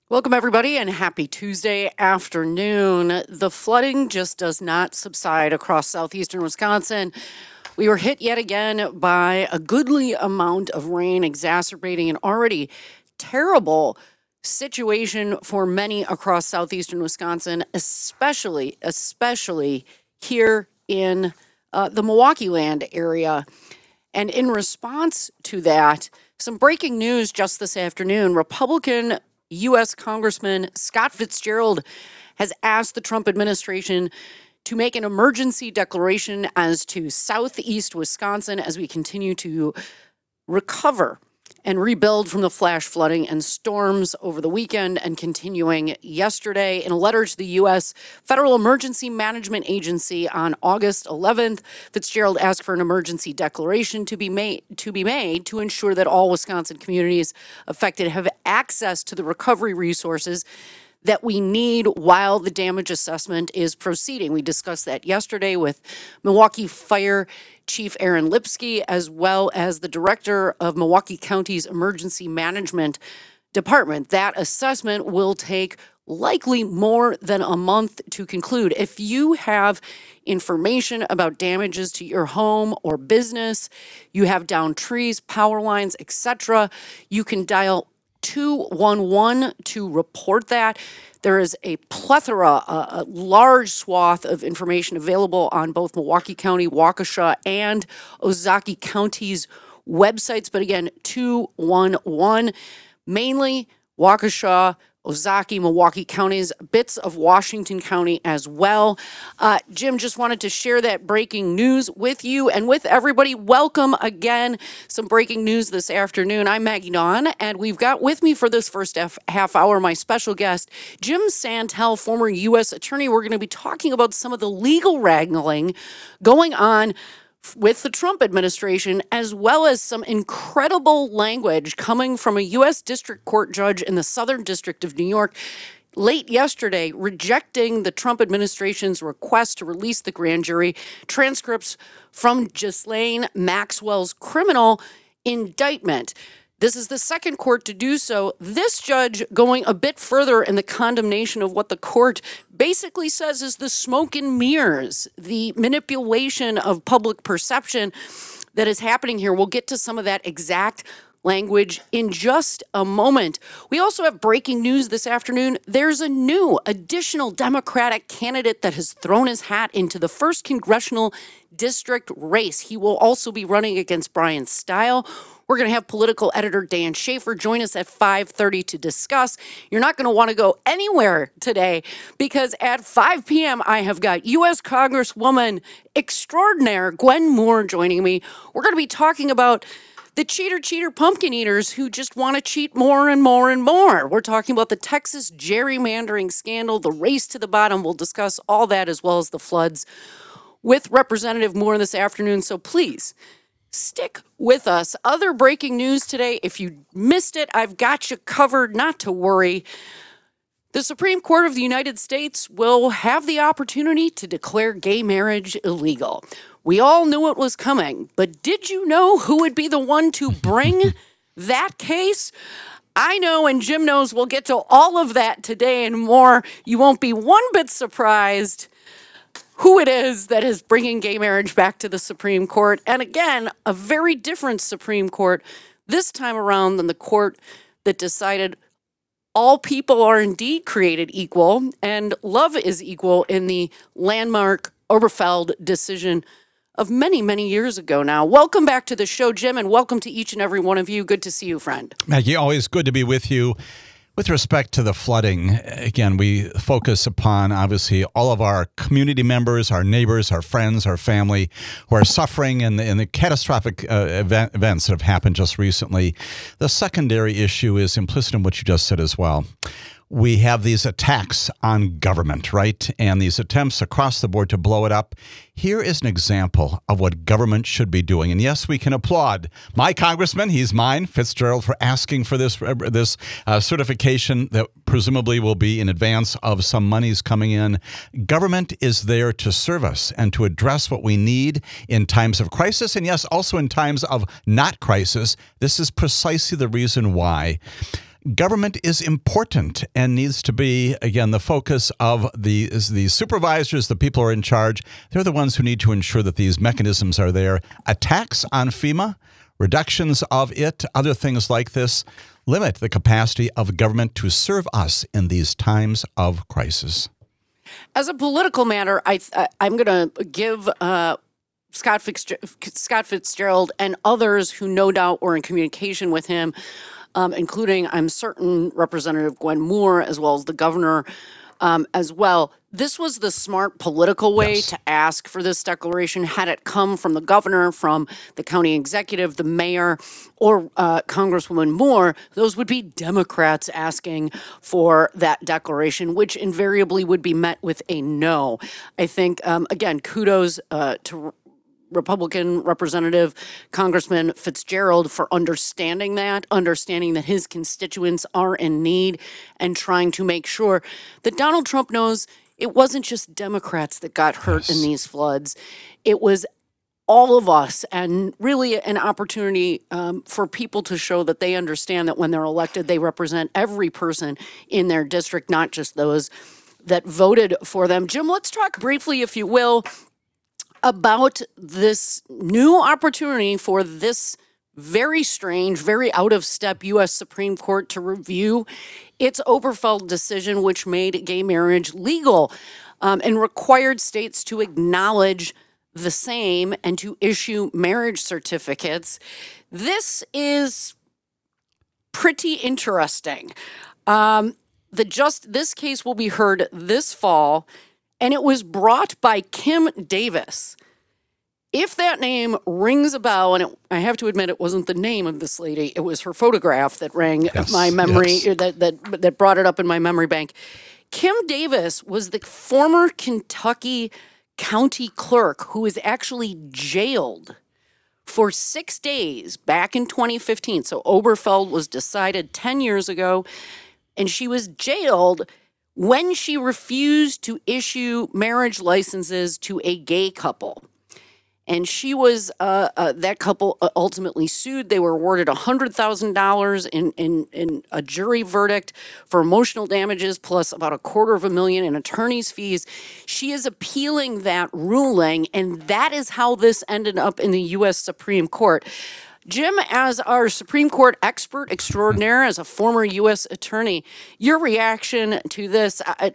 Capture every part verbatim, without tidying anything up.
Welcome, everybody, and happy Tuesday afternoon. The flooding just does not subside across southeastern Wisconsin. We were hit yet again by a goodly amount of rain, exacerbating an already terrible situation for many across southeastern Wisconsin, especially, especially here in uh, the Milwaukee land area. And in response to that, some breaking news just this afternoon. Republican U S Congressman Scott Fitzgerald has asked the Trump administration to make an emergency declaration as to southeast Wisconsin as we continue to recover and rebuild from the flash flooding and storms over the weekend and continuing yesterday. In a letter to the U S Federal Emergency Management Agency on August eleventh, Fitzgerald asked for an emergency declaration to be made to be made to ensure that all Wisconsin communities affected have access to the recovery resources that we need while the damage assessment is proceeding. We discussed that yesterday with Milwaukee Fire Chief Aaron Lipsky, as well as the director of Milwaukee County's Emergency Management Department. That assessment will take likely more than a month to conclude. If you have information about damages to your home or business, you have downed trees, power lines, et cetera, you can dial two one one to report that. There is a plethora, a, a large swath of information available on both Milwaukee County, Waukesha, and Ozaukee County's websites. But again, two one one, mainly Waukesha, Ozaukee, Milwaukee counties, bits of Washington County as well. Uh, Jim, just wanted to share that breaking news with you and with everybody. Welcome again. Some breaking news this afternoon. I'm Maggie Dawn, and we've got with me for this first half, half hour my special guest, Jim Santel, former U S attorney. We're going to be talking about some of the legal wrangling going on with the Trump administration, as well as some incredible language coming from a U S District Court judge in the Southern District of New York late yesterday, rejecting the Trump administration's request to release the grand jury transcripts from Ghislaine Maxwell's criminal indictment. This is the second court to do so. This judge going a bit further in the condemnation of what the court basically says is the smoke and mirrors, the manipulation of public perception that is happening here. We'll get to some of that exact language in just a moment. We also have breaking news this afternoon. There's a new additional Democratic candidate that has thrown his hat into the first congressional district race. He will also be running against Brian Stile. We're going to have political editor Dan Schaefer join us at five thirty to discuss. You're not going to want to go anywhere today because at five p.m. I have got U S Congresswoman extraordinaire Gwen Moore joining me. We're going to be talking about the cheater, cheater pumpkin eaters who just want to cheat more and more and more. We're talking about the Texas gerrymandering scandal, the race to the bottom. We'll discuss all that as well as the floods with Representative Moore this afternoon. So please stick with us. Other breaking news today. If you missed it, I've got you covered. Not to worry. The Supreme Court of the United States will have the opportunity to declare gay marriage illegal. We all knew it was coming, but did you know who would be the one to bring that case? I know, and Jim knows. We'll get to all of that today and more. You won't be one bit surprised who it is that is bringing gay marriage back to the Supreme Court. And again, a very different Supreme Court this time around than the court that decided all people are indeed created equal and love is equal in the landmark Oberfeld decision of many, many years ago now. Welcome back to the show, Jim, and welcome to each and every one of you. Good to see you, friend. Maggie, always good to be with you. With respect to the flooding, again, we focus upon, obviously, all of our community members, our neighbors, our friends, our family who are suffering in the, in the catastrophic uh, event, events that have happened just recently. The secondary issue is implicit in what you just said as well. We have these attacks on government, right? And these attempts across the board to blow it up. Here is an example of what government should be doing. And yes, we can applaud my congressman, he's mine, Fitzgerald, for asking for this, this uh, certification that presumably will be in advance of some monies coming in. Government is there to serve us and to address what we need in times of crisis. And yes, also in times of not crisis. This is precisely the reason why government is important and needs to be, again, the focus of the, is the supervisors, the people who are in charge. They're the ones who need to ensure that these mechanisms are there. Attacks on FEMA, reductions of it, other things like this, limit the capacity of government to serve us in these times of crisis. As a political matter, I, I, I'm going to give uh, Scott, Fitzgerald, Scott Fitzgerald and others who no doubt were in communication with him, um, including, I'm certain, Representative Gwen Moore, as well as the governor um, as well. This was the smart political way Yes. to ask for this declaration. Had it come from the governor, from the county executive, the mayor, or uh, Congresswoman Moore, those would be Democrats asking for that declaration, which invariably would be met with a no. I think, um, again, kudos uh, to Republican Representative Congressman Fitzgerald for understanding that, understanding that his constituents are in need, and trying to make sure that Donald Trump knows it wasn't just Democrats that got hurt in Yes. these floods. It was all of us, and really an opportunity um, for people to show that they understand that when they're elected, they represent every person in their district, not just those that voted for them. Jim, let's talk briefly, if you will, about this new opportunity for this very strange, very out of step U S Supreme Court to review its Obergefell decision, which made gay marriage legal um, and required states to acknowledge the same and to issue marriage certificates. This is pretty interesting. Um, the just this case will be heard this fall, and it was brought by Kim Davis. If that name rings a bell, and it, I have to admit it wasn't the name of this lady, it was her photograph that rang Yes, my memory, yes. that, that, that brought it up in my memory bank. Kim Davis was the former Kentucky county clerk who was actually jailed for six days back in twenty fifteen. So Obergefell was decided ten years ago, and she was jailed when she refused to issue marriage licenses to a gay couple. And she was, uh, uh, that couple uh, ultimately sued. They were awarded one hundred thousand dollars in, in, in a jury verdict for emotional damages, plus about a quarter of a million in attorney's fees. She is appealing that ruling, and that is how this ended up in the U S Supreme Court. Jim, as our Supreme Court expert extraordinaire, as a former U S attorney, your reaction to this, I,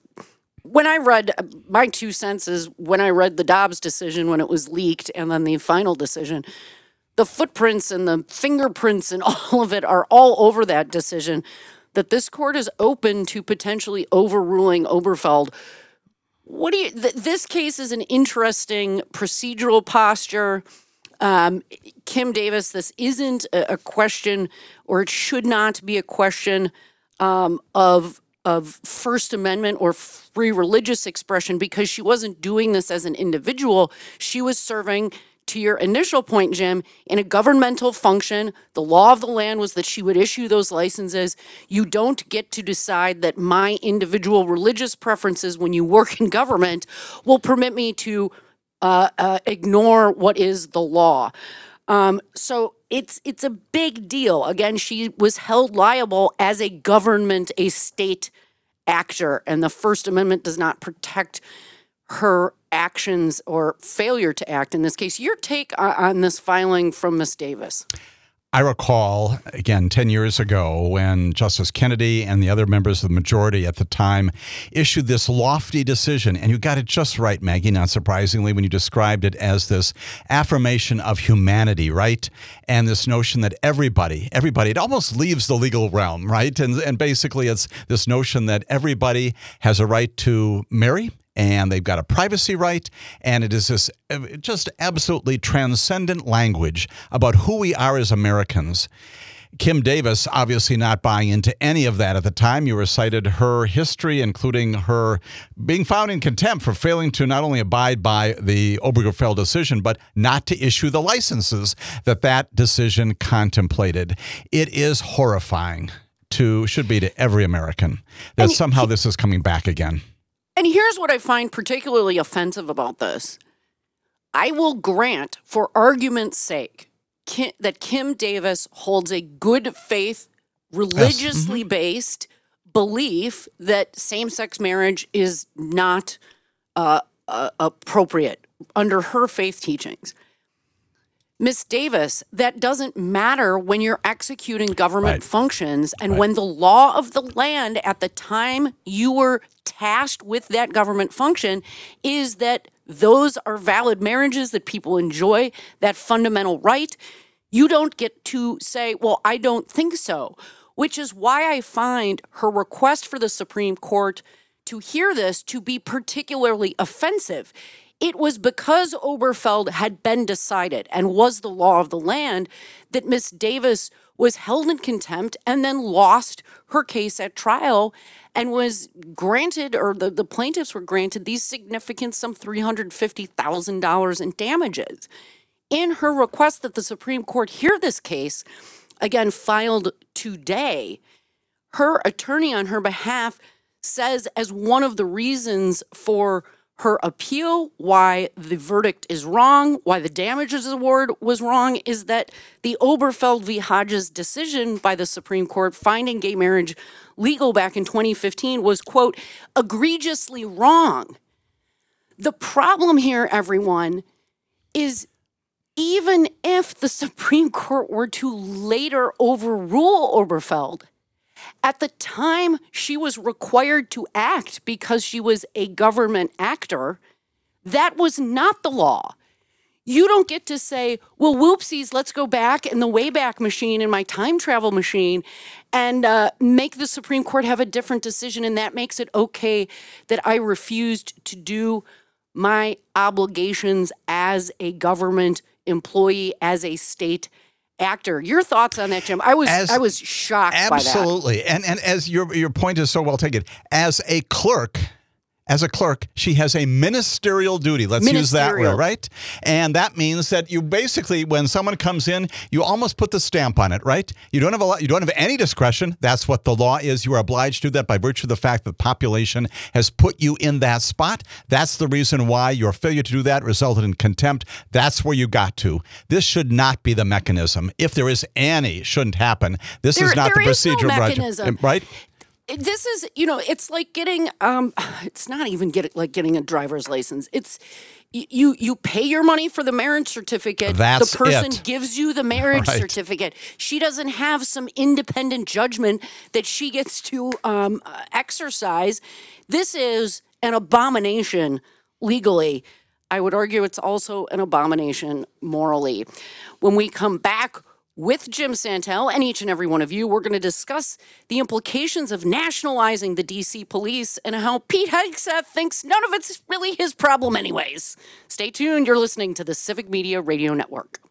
when I read, my two cents is when I read the Dobbs decision when it was leaked and then the final decision, the footprints and the fingerprints and all of it are all over that decision, that this court is open to potentially overruling Obergefell. What do you, th- this case is an interesting procedural posture. Um, Kim Davis, this isn't a, a question, or it should not be a question um, of of First Amendment or free religious expression, because she wasn't doing this as an individual. She was serving, to your initial point, Jim, in a governmental function. The law of the land was that she would issue those licenses. You don't get to decide that my individual religious preferences when you work in government will permit me to uh, uh, ignore what is the law. Um, so it's it's a big deal. Again, she was held liable as a government, a state actor, and the First Amendment does not protect her actions or failure to act in this case. Your take on, on this filing from Miz Davis? I recall, again, ten years ago when Justice Kennedy and the other members of the majority at the time issued this lofty decision. And you got it just right, Maggie, not surprisingly, when you described it as this affirmation of humanity, right? And this notion that everybody, everybody, it almost leaves the legal realm, right? And, and basically it's this notion that everybody has a right to marry, and they've got a privacy right, and it is this just absolutely transcendent language about who we are as Americans. Kim Davis obviously not buying into any of that at the time. You recited her history, including her being found in contempt for failing to not only abide by the Obergefell decision, but not to issue the licenses that that decision contemplated. It is horrifying to, should be to every American, that And somehow this is coming back again. And here's what I find particularly offensive about this. I will grant, for argument's sake, Kim, that Kim Davis holds a good faith religiously based belief that same-sex marriage is not uh, uh, appropriate under her faith teachings. Miss Davis, that doesn't matter when you're executing government Right. functions and Right. when the law of the land at the time you were tasked with that government function is that those are valid marriages that people enjoy, that fundamental right. You don't get to say, well, I don't think so, which is why I find her request for the Supreme Court to hear this to be particularly offensive. It was because Oberfeld had been decided and was the law of the land that Miss Davis was held in contempt and then lost her case at trial and was granted, or the, the plaintiffs were granted, these significant some three hundred fifty thousand dollars in damages. In her request that the Supreme Court hear this case, again filed today, her attorney on her behalf says as one of the reasons for her appeal, why the verdict is wrong, why the damages award was wrong, is that the Oberfeld v. Hodges decision by the Supreme Court finding gay marriage legal back in twenty fifteen was, quote, egregiously wrong. The problem here, everyone, is even if the Supreme Court were to later overrule Oberfeld, at the time she was required to act because she was a government actor, that was not the law. You don't get to say, well, whoopsies, let's go back in the Wayback Machine, in my time travel machine, and uh, make the Supreme Court have a different decision, and that makes it okay that I refused to do my obligations as a government employee, as a state actor. Your thoughts on that, Jim? I was As- I was shocked by that. Absolutely. And and as your your point is so well taken, as a clerk, as a clerk, she has a ministerial duty. Let's use that Ministerial. word, right? And that means that you basically, when someone comes in, you almost put the stamp on it, right? You don't have a lot, you don't have any discretion. That's what the law is. You are obliged to do that by virtue of the fact that the population has put you in that spot. That's the reason why your failure to do that resulted in contempt. That's where you got to. This should not be the mechanism. If there is any, shouldn't happen. This There- is not there the is no procedure, right? mechanism. right? This is, you know, it's like getting, um, it's not even get, like getting a driver's license. It's, y- you you pay your money for the marriage certificate. That's the person it. gives you the marriage Right. certificate. She doesn't have some independent judgment that she gets to um, uh, exercise. This is an abomination legally. I would argue it's also an abomination morally. When we come back with Jim Santel and each and every one of you, we're going to discuss the implications of nationalizing the D C police and how Pete Hegseth thinks none of it's really his problem anyways. Stay tuned. You're listening to the Civic Media Radio Network.